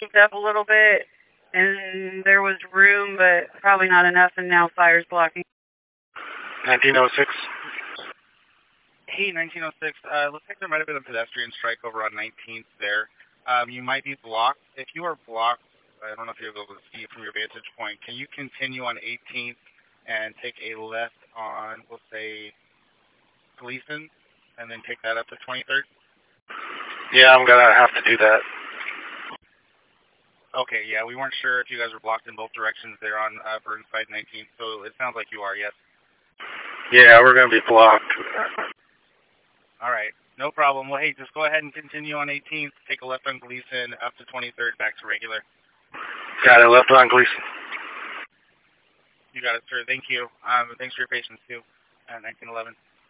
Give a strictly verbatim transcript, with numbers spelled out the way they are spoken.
heaved up a little bit, and there was room, but probably not enough, and now fire's blocking. nineteen oh six. Hey, nineteen oh six, uh, looks like there might have been a pedestrian strike over on nineteenth there. Um, you might be blocked. If you are blocked, I don't know if you're able to see from your vantage point, can you continue on eighteenth and take a left on, we'll say, Gleason, and then take that up to twenty-third? Yeah, I'm going to have to do that. Okay, yeah, we weren't sure if you guys were blocked in both directions there on uh, Burnside nineteenth, so it sounds like you are, yes? Yeah, we're going to be blocked. All right, no problem. Well, hey, just go ahead and continue on eighteenth, take a left on Gleason, up to twenty-third, back to regular. Got it, left on Gleason. You got it, sir. Thank you. Um, thanks for your patience, too. Uh, nineteen eleven.